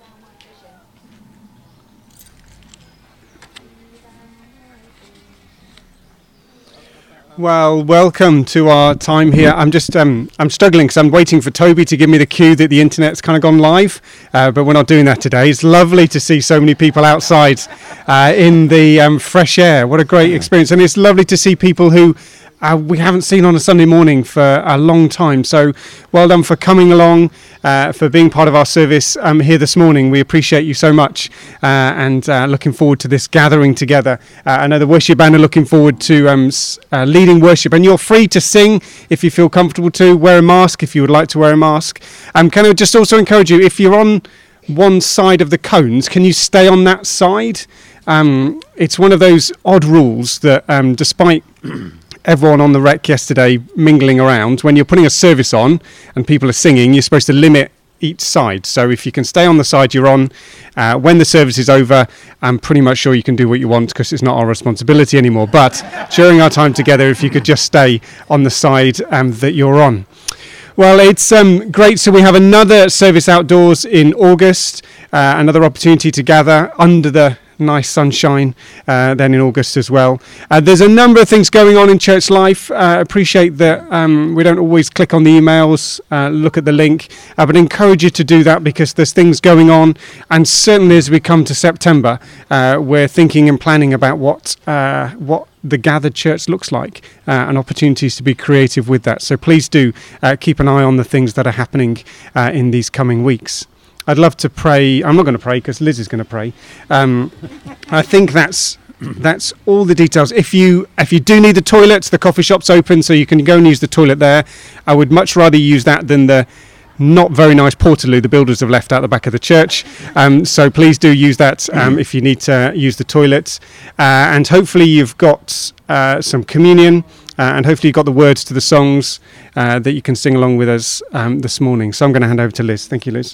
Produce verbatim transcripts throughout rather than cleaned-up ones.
Well, welcome to our time here. I'm just, um, I'm struggling because I'm waiting for Toby to give me the cue that the internet's kind of gone live, uh, but we're not doing that today. It's lovely to see so many people outside uh, in the um, fresh air. What a great experience. And it's lovely to see people who Uh, we haven't seen on a Sunday morning for a long time. So well done for coming along, uh, for being part of our service um, here this morning. We appreciate you so much, uh, and uh, looking forward to this gathering together. Uh, I know the worship band are looking forward to um, s- uh, leading worship, and you're free to sing if you feel comfortable to. Wear a mask if you would like to wear a mask. Um, can I just also encourage you, if you're on one side of the cones, can you stay on that side? Um, it's one of those odd rules that um, despite everyone on the wreck yesterday mingling around, when you're putting a service on and people are singing, you're supposed to limit each side. So if you can stay on the side you're on, uh, when the service is over, I'm pretty much sure you can do what you want because it's not our responsibility anymore. But during our time together, if you could just stay on the side um, that you're on. Well, it's um, great. So we have another service outdoors in August, uh, another opportunity to gather under the nice sunshine uh, then in August as well. Uh, there's a number of things going on in church life. I uh, appreciate that um, we don't always click on the emails, uh, look at the link, uh, but encourage you to do that because there's things going on. And certainly as we come to September, uh, we're thinking and planning about what uh, what the gathered church looks like, uh, and opportunities to be creative with that. So please do uh, keep an eye on the things that are happening uh, in these coming weeks. I'd love to pray. I'm not going to pray because Liz is going to pray. Um, I think that's that's all the details. If you if you do need the toilets, the coffee shop's open, so you can go and use the toilet there. I would much rather use that than the not very nice portaloo the builders have left out the back of the church. Um, so please do use that um, if you need to use the toilets. Uh, and hopefully you've got uh, some communion. Uh, and hopefully you've got the words to the songs uh, that you can sing along with us um, this morning. So I'm going to hand over to Liz. Thank you, Liz.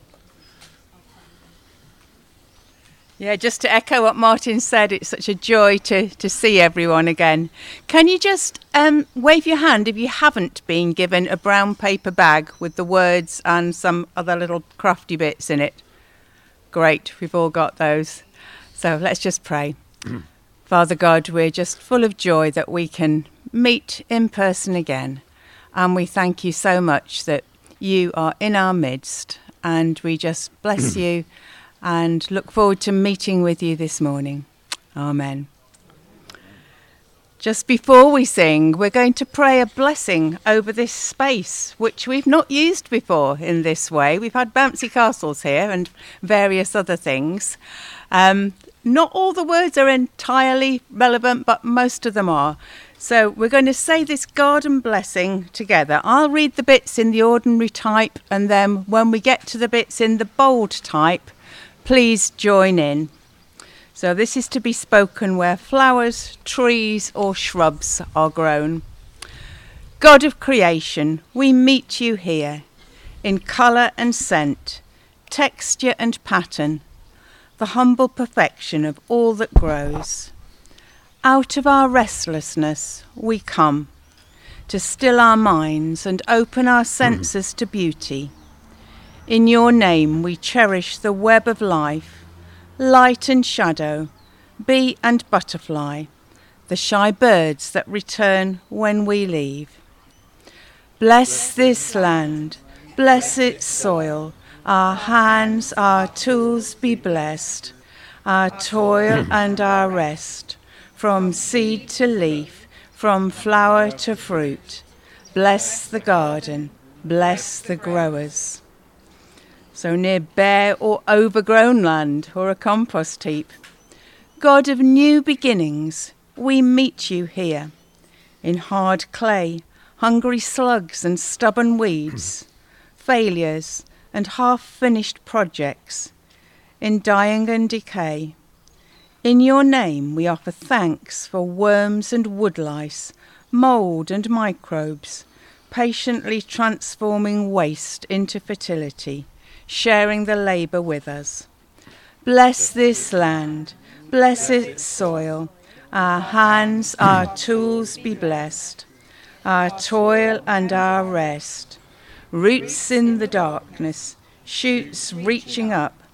Yeah, just to echo what Martin said, it's such a joy to, to see everyone again. Can you just um, wave your hand if you haven't been given a brown paper bag with the words and some other little crafty bits in it? Great, we've all got those. So let's just pray. Father God, we're just full of joy that we can meet in person again. And we thank you so much that you are in our midst. And we just bless you and look forward to meeting with you this morning. Amen. Just before we sing, we're going to pray a blessing over this space, which we've not used before in this way. We've had bouncy castles here and various other things. Um, not all the words are entirely relevant, but most of them are. So we're going to say this garden blessing together. I'll read the bits in the ordinary type, and then when we get to the bits in the bold type, please join in. So this is to be spoken where flowers, trees or shrubs are grown. God of creation, we meet you here in colour and scent, texture and pattern, the humble perfection of all that grows. Out of our restlessness we come to still our minds and open our senses to beauty. In your name we cherish the web of life, light and shadow, bee and butterfly, the shy birds that return when we leave. Bless this land, bless its soil, our hands, our tools be blessed, our toil and our rest, from seed to leaf, from flower to fruit. Bless the garden, bless the growers. So near bare or overgrown land or a compost heap. God of new beginnings, we meet you here. In hard clay, hungry slugs and stubborn weeds, failures and half-finished projects, in dying and decay. In your name we offer thanks for worms and woodlice, mould and microbes, patiently transforming waste into fertility, sharing the labour with us. Bless this land, bless its soil, our hands, our tools be blessed, our toil and our rest. Roots in the darkness, shoots reaching up,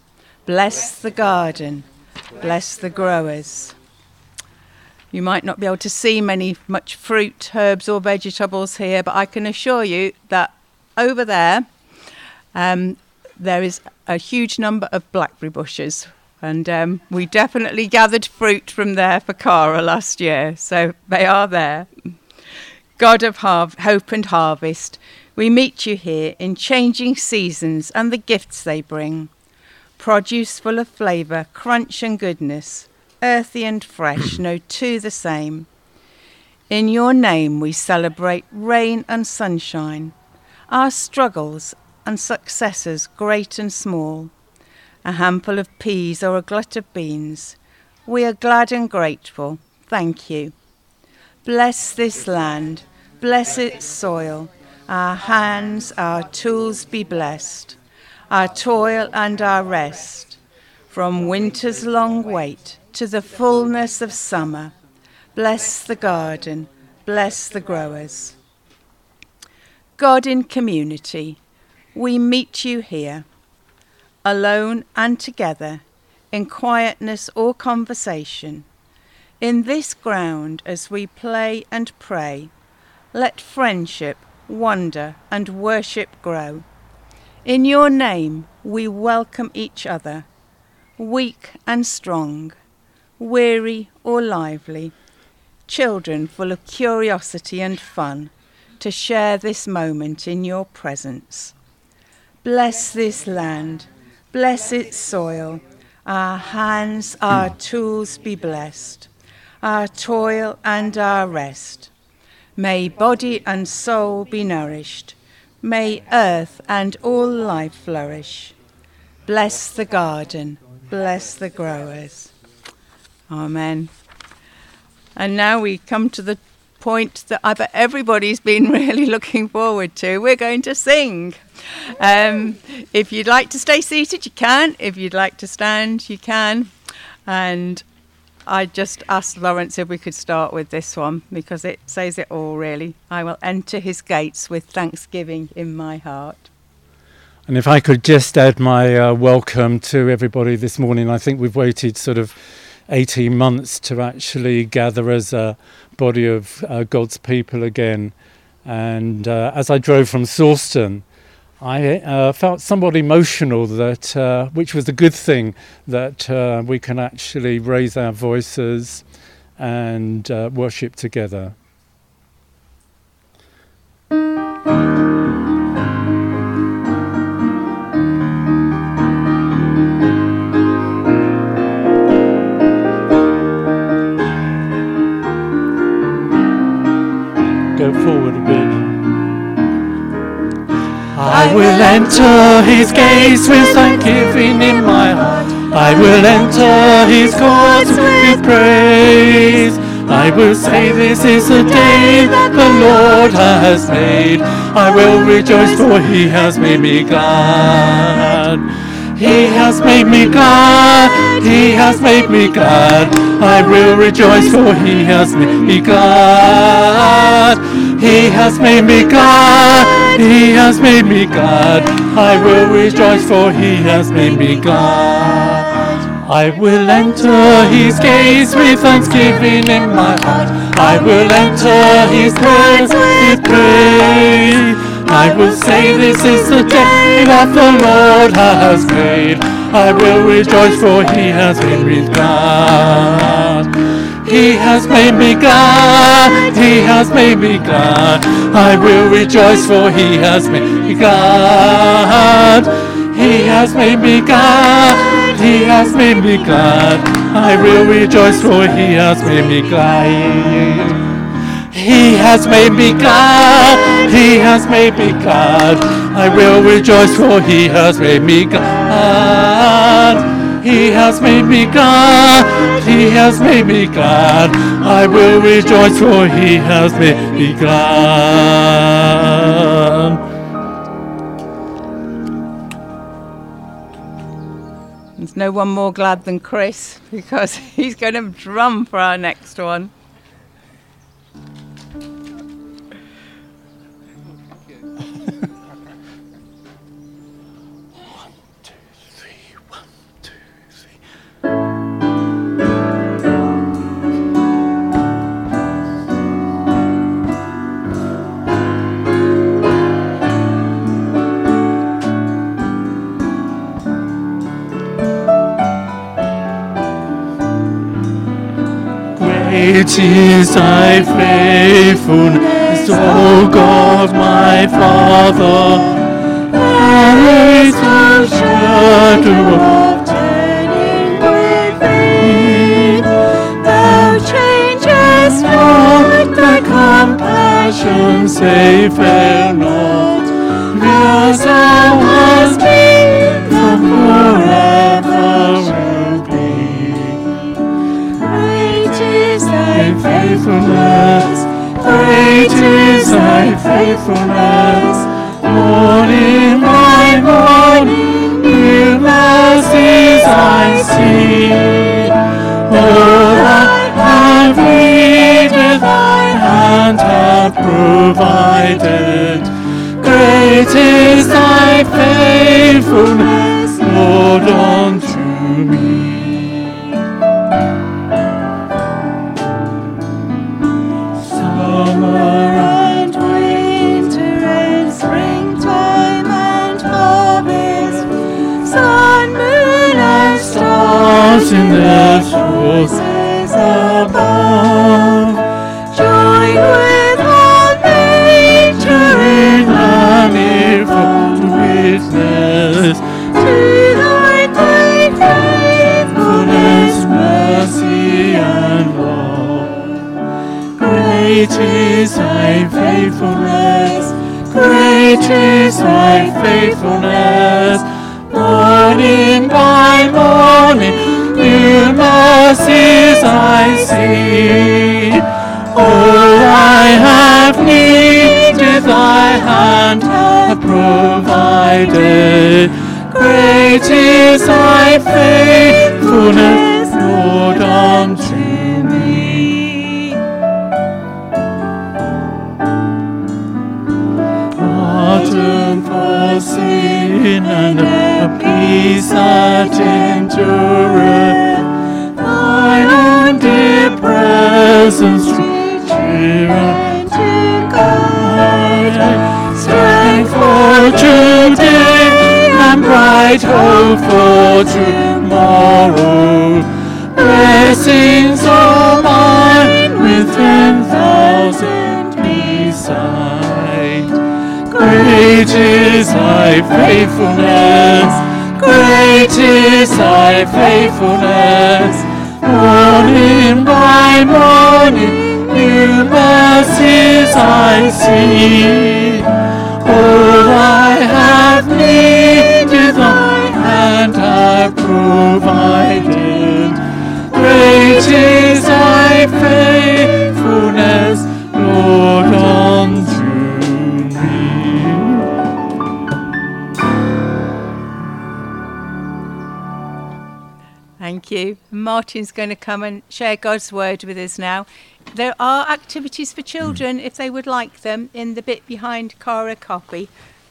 Bless the garden, bless the growers. You might not be able to see many, much fruit, herbs or vegetables here, but I can assure you that over there, um, there is a huge number of blackberry bushes. And um, we definitely gathered fruit from there for Cara last year, so they are there. God of har- hope and harvest, we meet you here in changing seasons and the gifts they bring. Produce full of flavour, crunch and goodness, earthy and fresh, no two the same. In your name we celebrate rain and sunshine, our struggles and successes great and small. A handful of peas or a glut of beans, we are glad and grateful, thank you. Bless this land, bless its soil, our hands, our tools be blessed, our toil and our rest, from winter's long wait to the fullness of summer. Bless the garden, bless the growers. God in community, we meet you here, alone and together, in quietness or conversation. In this ground as we play and pray, let friendship, wonder and worship grow. In your name we welcome each other, weak and strong, weary or lively, children full of curiosity and fun, to share this moment in your presence. Bless this land, bless its soil, our hands, our tools be blessed, our toil and our rest. May body and soul be nourished, may earth and all life flourish. Bless the garden, bless the growers. Amen. And now we come to the point that I bet everybody's been really looking forward to. We're going to sing. Um, if you'd like to stay seated, you can. If you'd like to stand, you can. And I just asked Lawrence if we could start with this one because it says it all, really. I will enter his gates with thanksgiving in my heart. And if I could just add my uh, welcome to everybody this morning. I think we've waited sort of eighteen months to actually gather as a body of uh, God's people again. And uh, as I drove from Sawston, I uh, felt somewhat emotional, that uh, which was a good thing, that uh, we can actually raise our voices and uh, worship together. Go forward a bit. I will enter his gates with thanksgiving in my heart. I will enter his courts with praise. I will say this is the day that the Lord has made. I will rejoice, for he has made me glad. He has made me glad. He has made me glad. I will rejoice, for he has made me glad. He has made me glad. He has made me glad. I will rejoice, for he has made me glad. I will enter his gates with thanksgiving in my heart. I will enter his courts with praise. I will say this is the day that the Lord has made. I will rejoice, for he has made me glad. He has made me glad. He has made me glad. I will rejoice, for he has made me glad. He has made me glad. He has made me glad. I will rejoice, for he has made me glad. He has made me glad. He has made me glad. I will rejoice, for he has made me glad. He has made me glad. He has made me glad. I will rejoice, for he has made me glad. There's no one more glad than Chris, because he's going to drum for our next one. One, two, three, one, two. Great is thy faithfulness, O God, my Father. There is no shadow of turning with thee. Thou changest not, thy compassions they fail not. As thou hast been, from forever will be. Great is thy faithfulness, great is thy faithfulness. Morning by morning, new mercies I see. All I have needed, thy hand hath provided. Great is thy faithfulness, Lord, unto me. Summer and winter and springtime and harvest, sun, moon and stars in their sources above, join with all nature in manifold witness to thy great faithfulness, mercy and love. Great is thy faithfulness, great is thy faithfulness. Morning by morning, new mercies I see. All I have needed, thy hand hath provided. Great is thy faithfulness, Lord, unto me. Pardon for sin and a peace that endureth, thine own dear presence to cheer and to guide, strength for today and bright hope for tomorrow. Blessings all mine with ten thousand beside. Great is thy faithfulness, great is thy faithfulness. Morning by morning, new mercies I see. All I have needed, thy hand hath provided. Great is thy faithfulness, Lord, unto me. Thank you. Martin's going to come and share God's word with us now. There are activities for children, if they would like them, in the bit behind Cara Copy.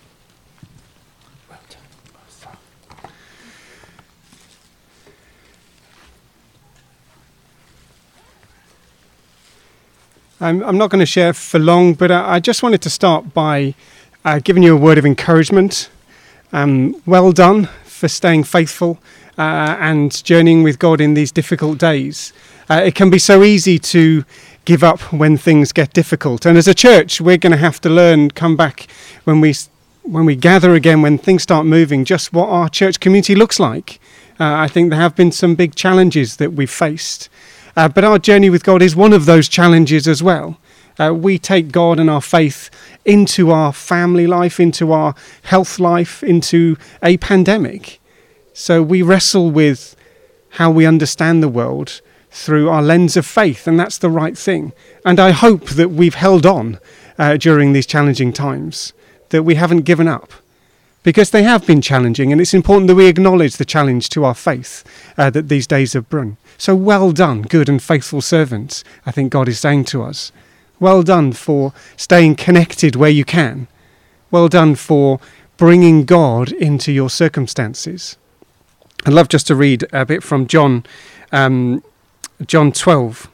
I'm, I'm not going to share for long, but I, I just wanted to start by uh, giving you a word of encouragement. Um, well done for staying faithful uh, and journeying with God in these difficult days. Uh, it can be so easy to give up when things get difficult. And as a church, we're going to have to learn, come back when we when we gather again, when things start moving, just what our church community looks like. Uh, I think there have been some big challenges that we've faced. Uh, but our journey with God is one of those challenges as well. Uh, we take God and our faith into our family life, into our health life, into a pandemic. So we wrestle with how we understand the world through our lens of faith, and that's the right thing. And I hope that we've held on uh, during these challenging times, that we haven't given up, because they have been challenging, and it's important that we acknowledge the challenge to our faith uh, that these days have brought. So well done, good and faithful servants, I think God is saying to us. Well done for staying connected where you can. Well done for bringing God into your circumstances. I'd love just to read a bit from John, um, John twelve.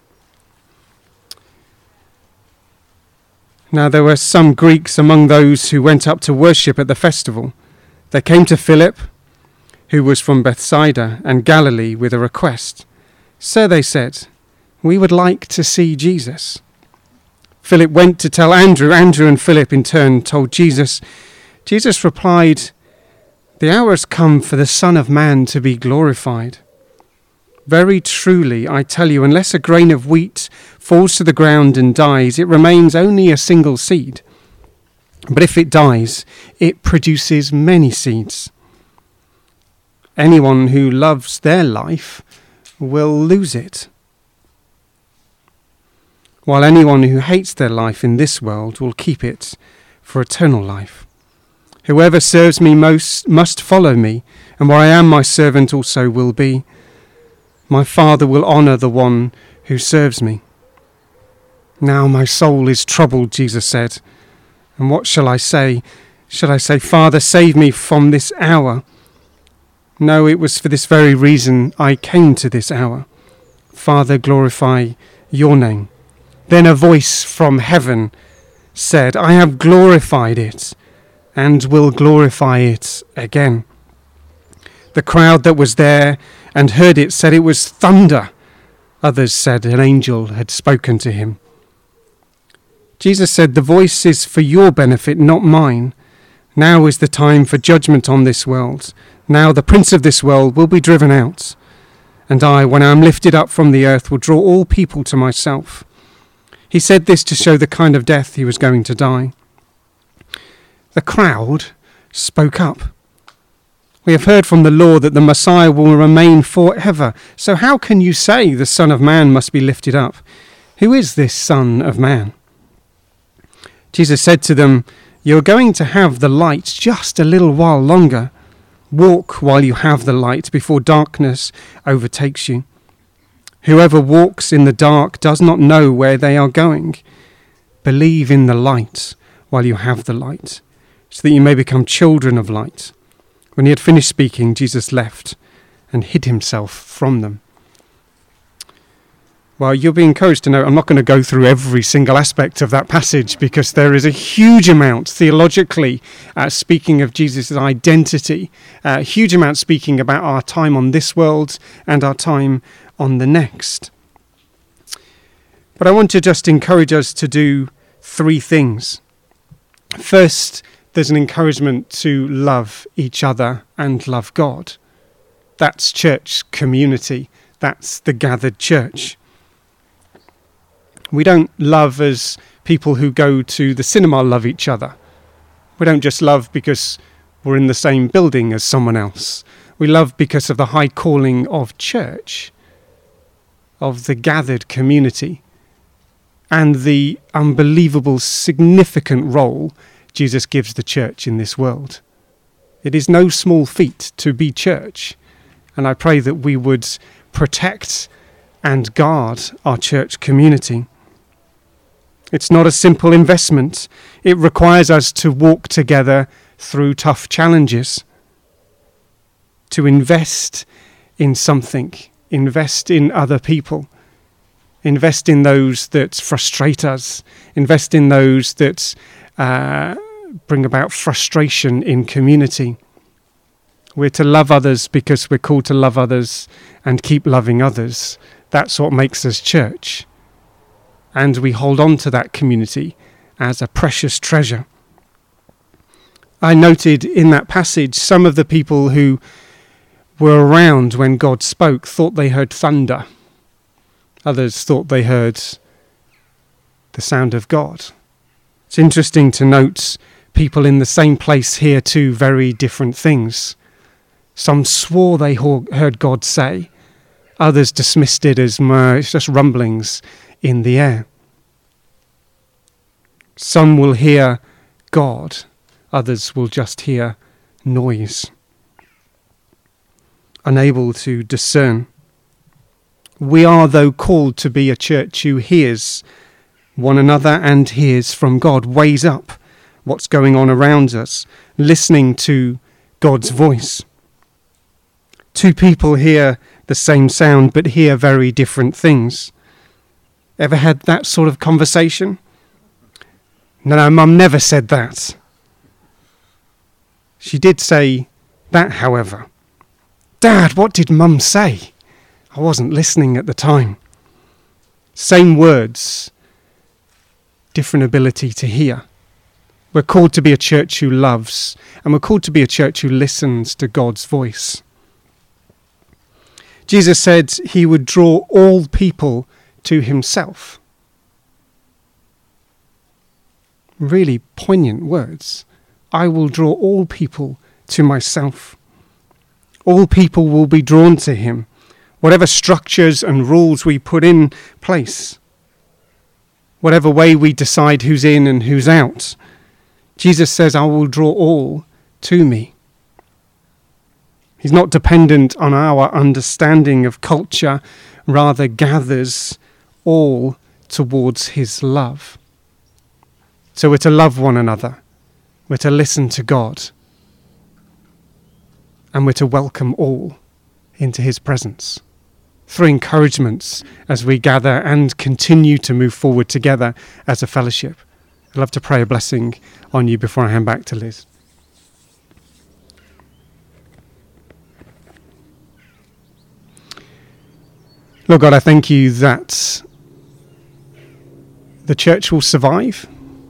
Now there were some Greeks among those who went up to worship at the festival. They came to Philip, who was from Bethsaida and Galilee, with a request. Sir, they said, We would like to see Jesus. Philip went to tell Andrew. Andrew and Philip in turn told Jesus. Jesus replied, "The hour has come for the Son of Man to be glorified. Very truly, I tell you, unless a grain of wheat falls to the ground and dies, it remains only a single seed. But if it dies, it produces many seeds. Anyone who loves their life will lose it, while anyone who hates their life in this world will keep it for eternal life. Whoever serves me most must follow me, and where I am, my servant also will be. My Father will honour the one who serves me." "Now my soul is troubled," Jesus said. "And what shall I say? Shall I say, 'Father, save me from this hour'? No, it was for this very reason I came to this hour. Father, glorify your name." Then a voice from heaven said, "I have glorified it and will glorify it again." The crowd that was there and heard it said it was thunder. Others said an angel had spoken to him. Jesus said, "The voice is for your benefit, not mine. Now is the time for judgment on this world. Now the prince of this world will be driven out. And I, when I am lifted up from the earth, will draw all people to myself." He said this to show the kind of death he was going to die. The crowd spoke up. "We have heard from the law that the Messiah will remain forever. So how can you say the Son of Man must be lifted up? Who is this Son of Man?" Jesus said to them, "You are going to have the light just a little while longer. Walk while you have the light before darkness overtakes you. Whoever walks in the dark does not know where they are going. Believe in the light while you have the light, so that you may become children of light." When he had finished speaking, Jesus left and hid himself from them. Well, you'll be encouraged to know I'm not going to go through every single aspect of that passage, because there is a huge amount theologically uh, speaking of Jesus' identity, a uh, huge amount speaking about our time on this world and our time on the next. But I want to just encourage us to do three things. First, there's an encouragement to love each other and love God. That's church community. That's the gathered church. We don't love as people who go to the cinema love each other. We don't just love because we're in the same building as someone else. We love because of the high calling of church, of the gathered community, and the unbelievable significant role Jesus gives the church in this world. It is no small feat to be church, and I pray that we would protect and guard our church community. It's not a simple investment. It requires us to walk together through tough challenges, to invest in something, invest in other people, invest in those that frustrate us, invest in those that uh, bring about frustration in community. We're to love others because we're called to love others and keep loving others. That's what makes us church. And we hold on to that community as a precious treasure. I noted in that passage some of the people who were around when God spoke thought they heard thunder. Others thought they heard the sound of God. It's interesting to note people in the same place hear two very different things. Some swore they heard God say. Others dismissed it as uh, it's just rumblings in the air. Some will hear God. Others will just hear noise. Unable to discern. We are, though, called to be a church who hears one another and hears from God, weighs up what's going on around us, listening to God's voice. Two people hear the same sound but hear very different things. Ever had that sort of conversation? No, no, Mum never said that. She did say that, however. Dad, what did Mum say? I wasn't listening at the time. Same words, different ability to hear. We're called to be a church who loves, and we're called to be a church who listens to God's voice. Jesus said he would draw all people to himself. Really poignant words. I will draw all people to myself. All people will be drawn to him, whatever structures and rules we put in place, whatever way we decide who's in and who's out. Jesus says, I will draw all to me. He's not dependent on our understanding of culture, rather gathers all towards his love. So we're to love one another, we're to listen to God, and we're to welcome all into his presence. Three encouragements as we gather and continue to move forward together as a fellowship. I'd love to pray a blessing on you before I hand back to Liz. Lord God, I thank you that the church will survive,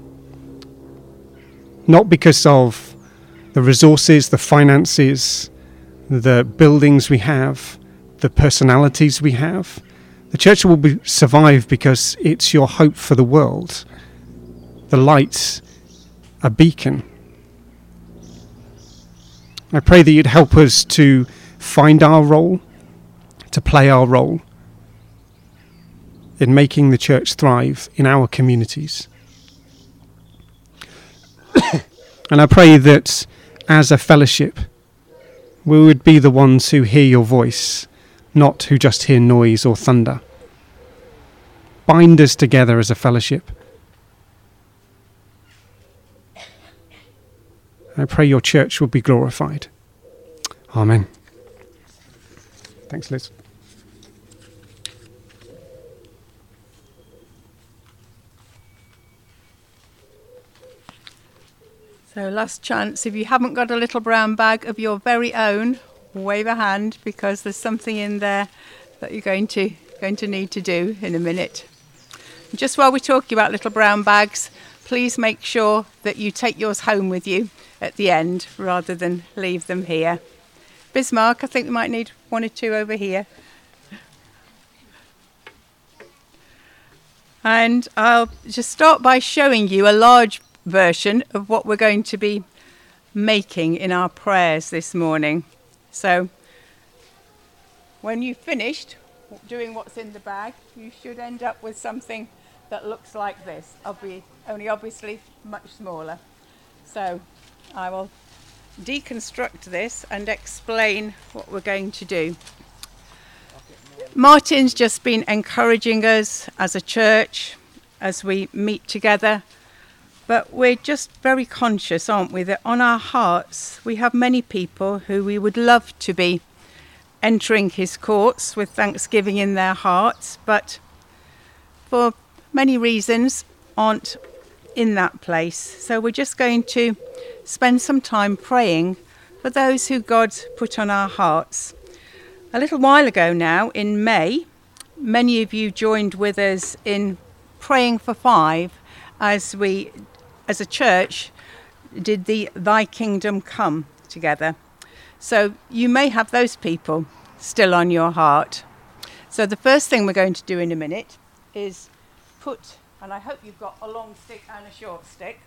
not because of the resources, the finances, the buildings we have, the personalities we have. The church will be, survive because it's your hope for the world. The light, a beacon. I pray that you'd help us to find our role, to play our role in making the church thrive in our communities. And I pray that as a fellowship, we would be the ones who hear your voice, not who just hear noise or thunder. Bind us together as a fellowship. I pray your church will be glorified. Amen. Thanks, Liz. So last chance, if you haven't got a little brown bag of your very own, wave a hand, because there's something in there that you're going to going to need to do in a minute. Just while we're talking about little brown bags, please make sure that you take yours home with you at the end rather than leave them here. Bismarck, I think we might need one or two over here. And I'll just start by showing you a large version of what we're going to be making in our prayers this morning. So when you've finished doing what's in the bag, you should end up with something that looks like this, Obvi- only obviously much smaller. So I will deconstruct this and explain what we're going to do. Martin's just been encouraging us as a church as we meet together. But we're just very conscious, aren't we, that on our hearts we have many people who we would love to be entering his courts with thanksgiving in their hearts, but for many reasons aren't in that place. So we're just going to spend some time praying for those who God put on our hearts. A little while ago now, in May, many of you joined with us in praying for five as we as a church did the Thy Kingdom Come together. So you may have those people still on your heart. So the first thing we're going to do in a minute is put, and I hope you've got a long stick and a short stick.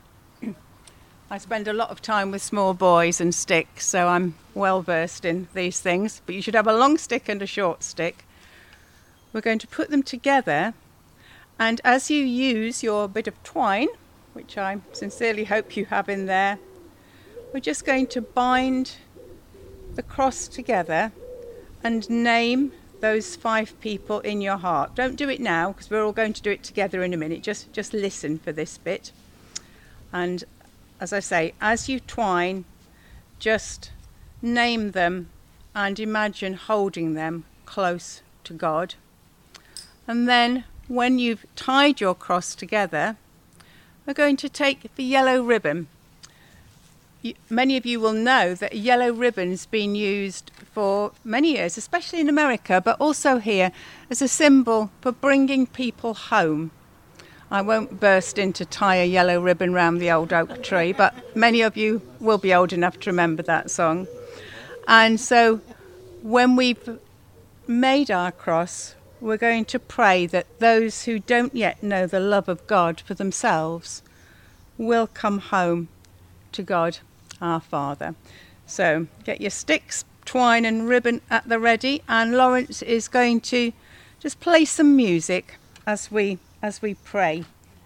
I spend a lot of time with small boys and sticks, so I'm well versed in these things, but you should have a long stick and a short stick. We're going to put them together, and as you use your bit of twine, which I sincerely hope you have in there, we're just going to bind the cross together and name those five people in your heart. Don't do it now, because we're all going to do it together in a minute. Just, just listen for this bit. And as I say, as you twine, just name them and imagine holding them close to God. And then when you've tied your cross together, we're going to take the yellow ribbon. y- many of you will know that yellow ribbon's been used for many years, especially in America, but also here, as a symbol for bringing people home. I won't burst in to tie a yellow ribbon round the old oak tree, but many of you will be old enough to remember that song. And so when we've made our cross, we're going to pray that those who don't yet know the love of God for themselves will come home to God our Father. So get your sticks, twine and ribbon at the ready, and Lawrence is going to just play some music as we as we pray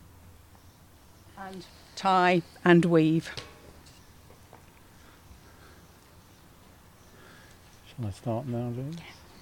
and tie and weave. Shall I start now, Louise?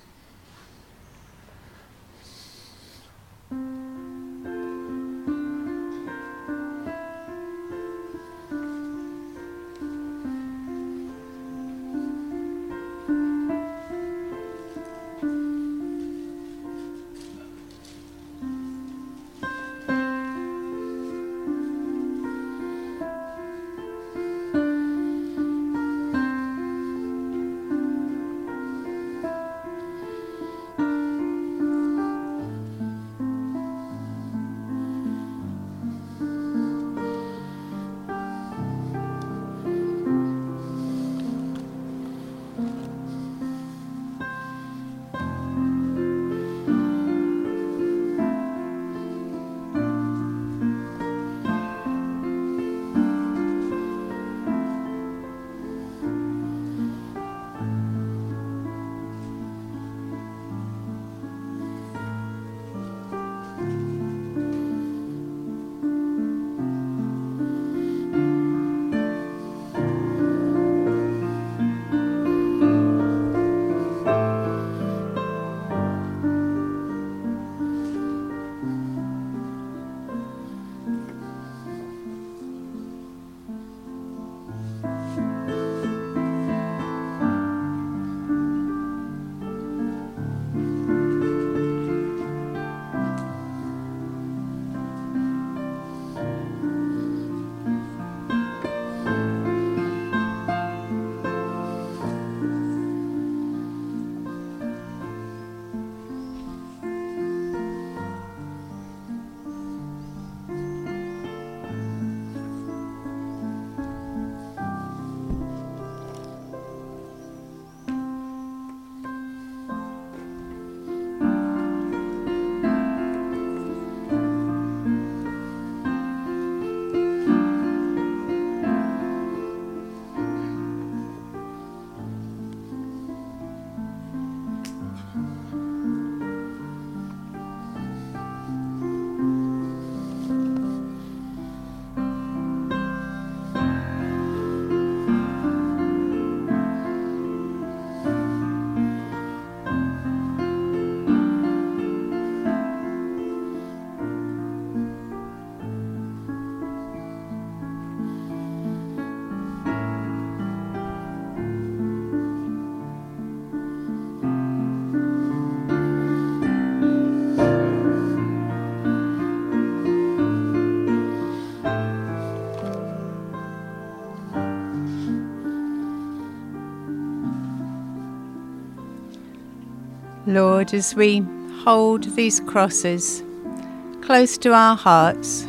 Lord, as we hold these crosses close to our hearts,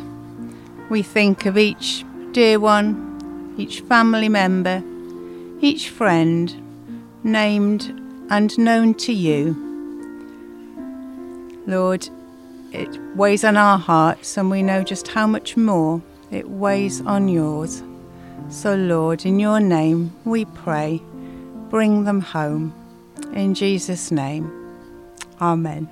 we think of each dear one, each family member, each friend, named and known to you. Lord, it weighs on our hearts, and we know just how much more it weighs on yours. So, Lord, in your name we pray, bring them home. In Jesus' name, amen.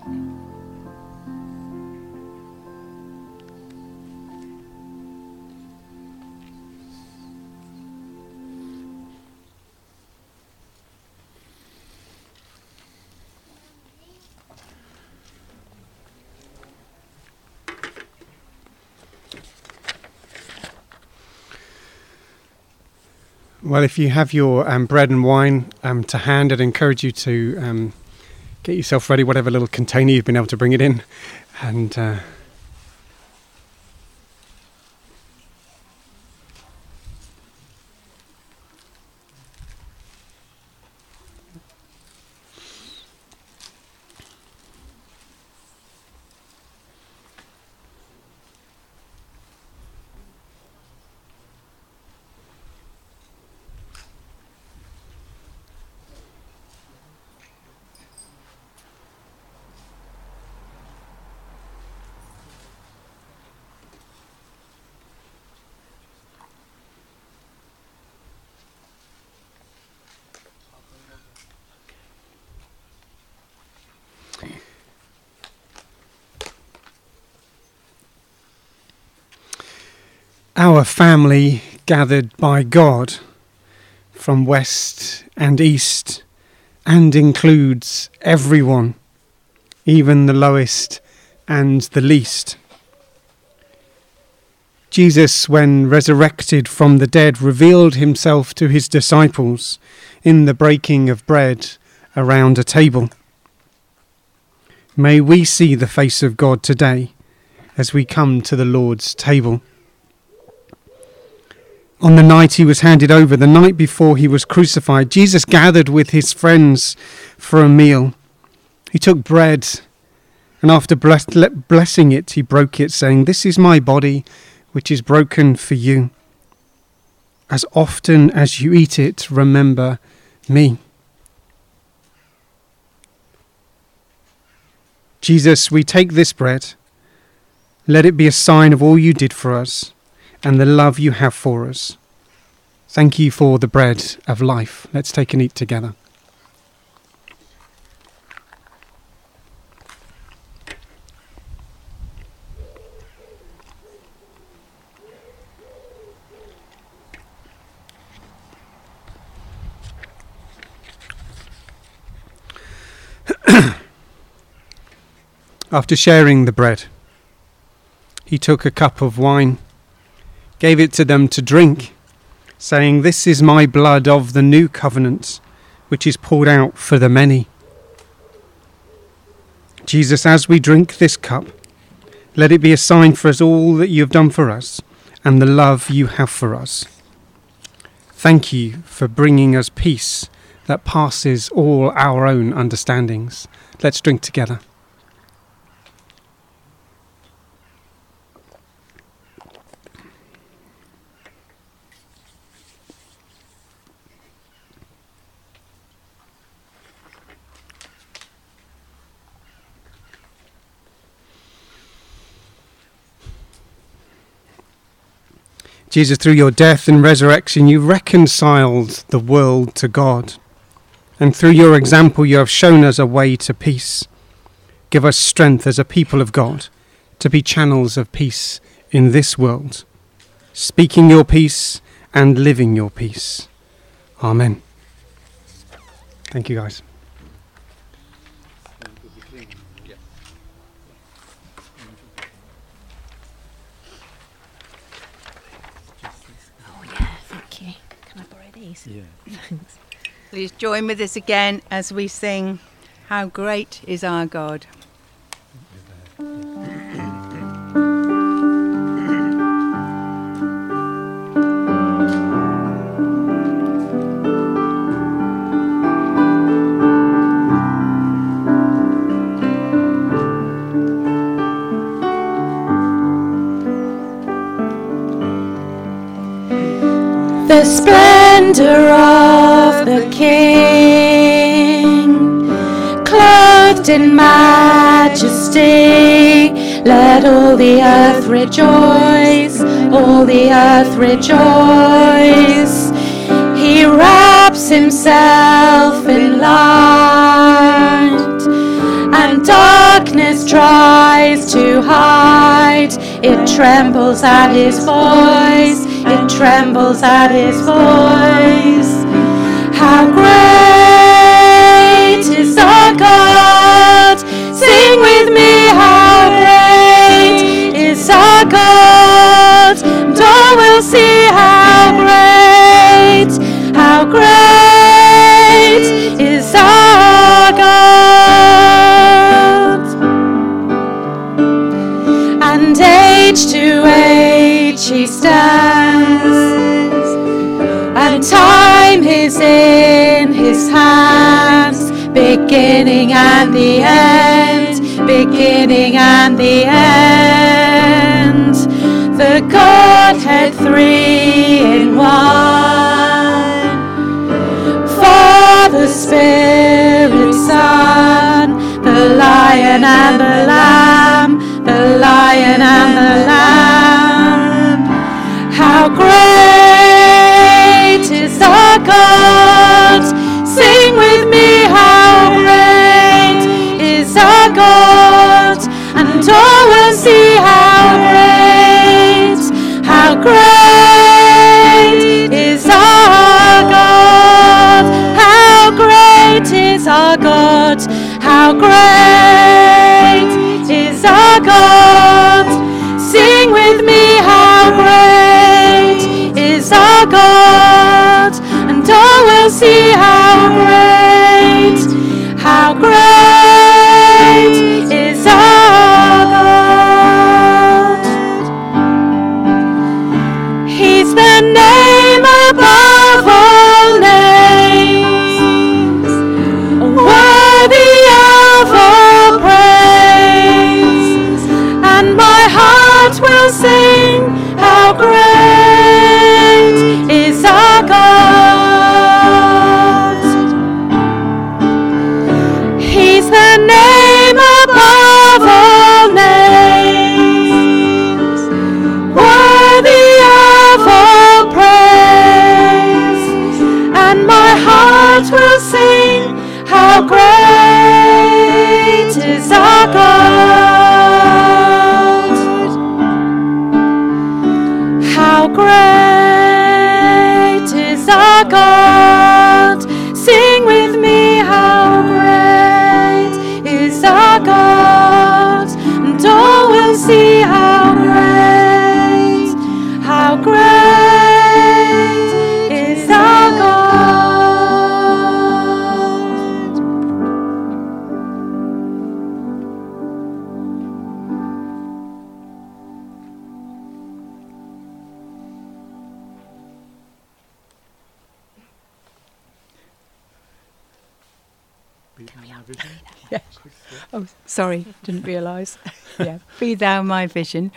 Well, if you have your um, bread and wine um, to hand, I'd encourage you to um, get yourself ready, whatever little container you've been able to bring it in. And uh, Our family gathered by God from west and east and includes everyone, even the lowest and the least. Jesus, when resurrected from the dead, revealed himself to his disciples in the breaking of bread around a table. May we see the face of God today as we come to the Lord's table. On the night he was handed over, the night before he was crucified, Jesus gathered with his friends for a meal. He took bread, and after bless- blessing it, he broke it, saying, "This is my body, which is broken for you. As often as you eat it, remember me." Jesus, we take this bread. Let it be a sign of all you did for us and the love you have for us. Thank you for the bread of life. Let's take and eat together. After sharing the bread, he took a cup of wine, gave it to them to drink, saying, "This is my blood of the new covenant, which is poured out for the many." Jesus, as we drink this cup, let it be a sign for us all that you have done for us and the love you have for us. Thank you for bringing us peace that passes all our own understandings. Let's drink together. Jesus, through your death and resurrection, you reconciled the world to God. And through your example, you have shown us a way to peace. Give us strength as a people of God to be channels of peace in this world, speaking your peace and living your peace. Amen. Thank you, guys. Yeah. Thanks. Please join with us again as we sing, "How Great is Our God." The splendor of the King, clothed in majesty, let all the earth rejoice, all the earth rejoice. He wraps himself in light, and darkness tries to hide. It trembles at his voice, it trembles at his voice. How great is our God! Sing with me, how great is our God! And all will see how great, how great is our God. And age to age he stands, and time is in his hands, beginning and the end, beginning and the end. The Godhead three in one, Father, Spirit, Son, the Lion and the Lamb, the Lion and the Lamb. How great is our God! Sing with me, how great is our God! And all will see how great, how great how great is our God. Sing with me, how great is our God, and all will see how great, how great is our God. He's the name above all names, worthy of all praise, and my heart will sing, how great is our God. He's the name above all names, worthy of all praise, and my heart will sing, how great is our God. How great is our God. Sing with me, how great is our God, and all will see how great, how great is our God. Yeah. Oh, sorry, didn't realise. Yeah, be thou my vision.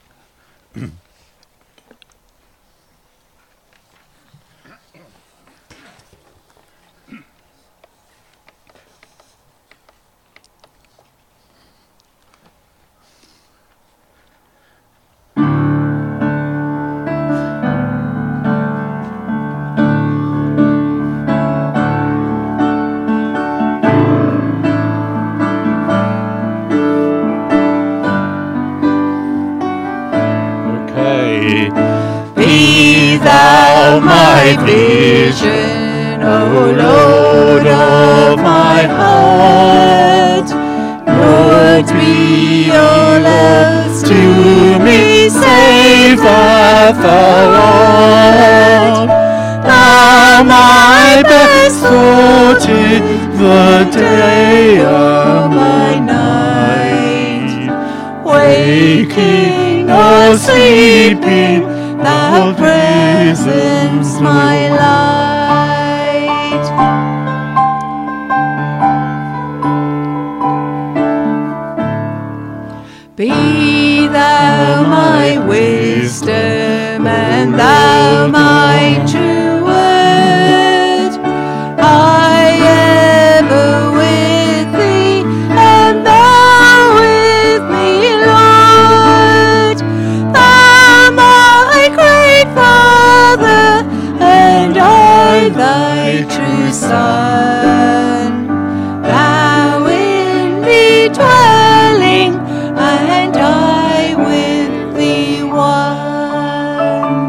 Be thou my vision, O Lord of my heart. Lord, be all else to me, save that thou art. Thou my best thought in the day and my night, waking or sleeping, thou presence my light. Be thou my wisdom, and thou my true word. I ever with thee, and thou with me, Lord. Thou my great Father, and I thy true Son. Thou in me dwelling, and I with thee one.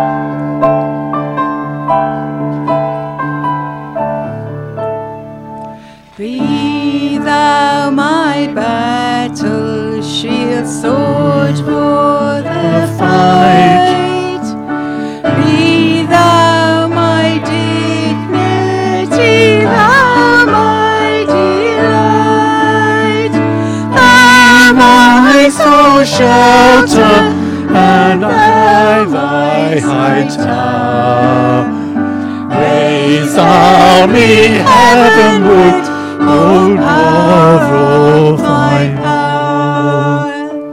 Be thou my battle shield, sword for the fight. Be thou my dignity, thou my delight. Thou my sole shelter, and I thy high tower. Raise thou me heavenward, O power of thy power.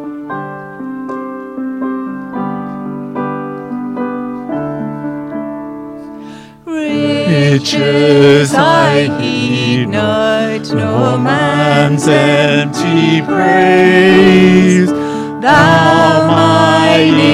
Riches I heed not, nor man's empty praise. Thou my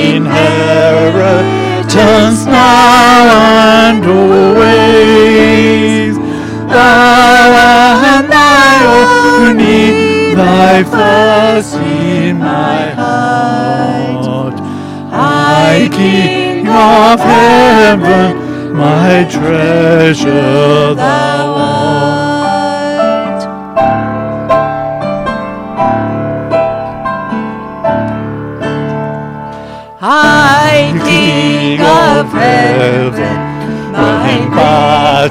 inheritance now and always. Thou and thy only, thy first in my heart. High King of heaven, my treasure thou art.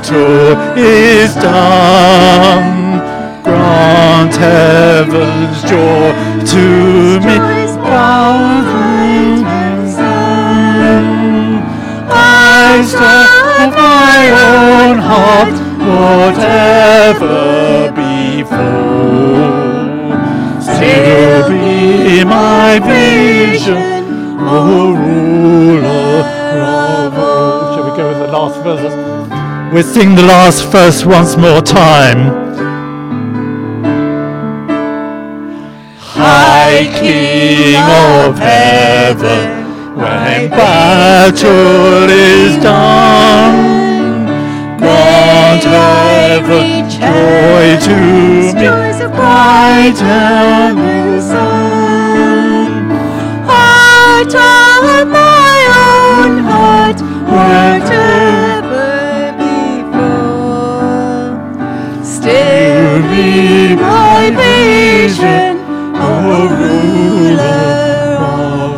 battle is done. Grant heaven's joy to me. I serve my own heart, whatever befall. Still be my vision, O ruler of all. Shall we go with the last verses? We'll sing the last verse once more time. High King of heaven, when battle is done, grant heaven joy to me, bright and the sun. Heart of my own heart, whatever befall, still be my vision, O ruler of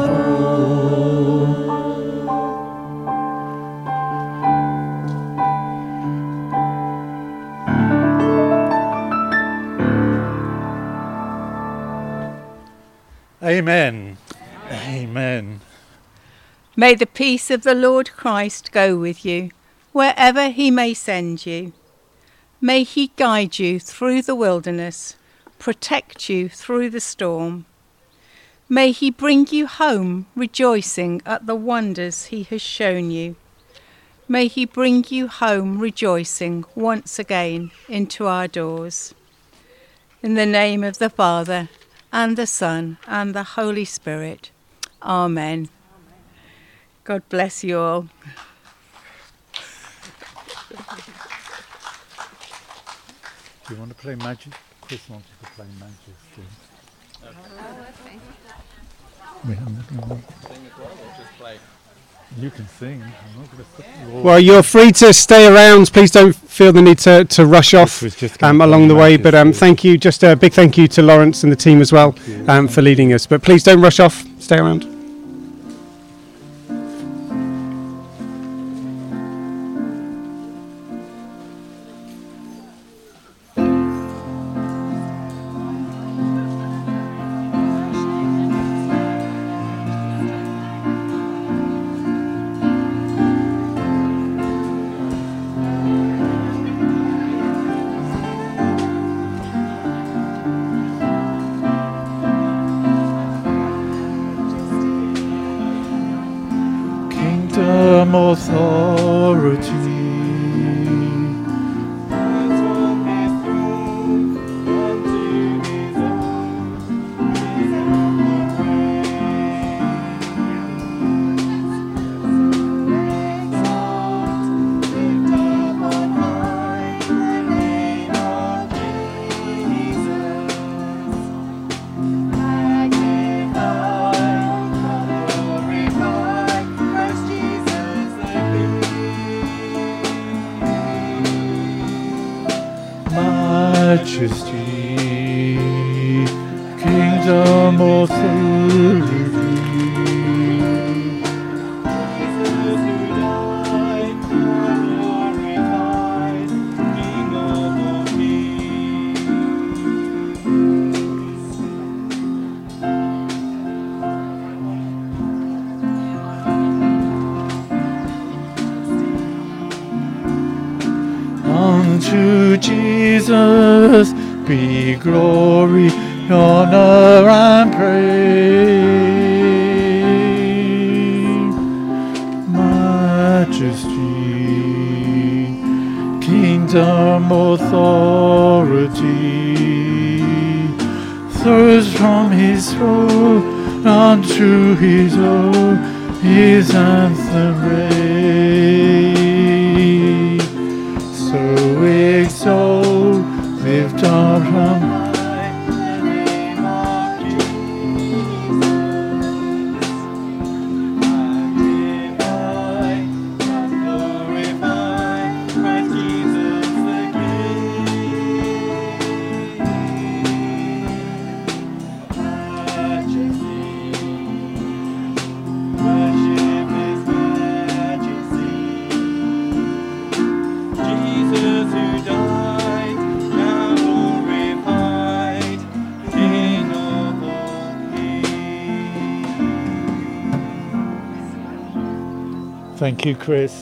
Amen. Amen. May the peace of the Lord Christ go with you, wherever he may send you. May he guide you through the wilderness, protect you through the storm. May he bring you home rejoicing at the wonders he has shown you. May he bring you home rejoicing once again into our doors. In the name of the Father, and the Son, and the Holy Spirit. Amen. God bless you all. Do you want to play Magic? Chris wanted to play Magic. Okay. We haven't- Sing as well or just play? You can sing. I'm not going to sit you all. Well, you're free to stay around. Please don't feel the need to, to rush off was just gonna um, play along the way. Magic But um, School. thank you. Just a big thank you to Lawrence and the team as well um, for leading us. But please don't rush off. Stay around. Kingdom authority. Majesty, kingdom authority. Unto Jesus be glory, honor, and praise. Majesty, kingdom, authority, throws from his throne unto his own, his anthem raise. So exalt, lift up on high the name of Jesus. Magnify and glorify Christ Jesus the King. Majesty, worship His majesty. Thank you, Chris.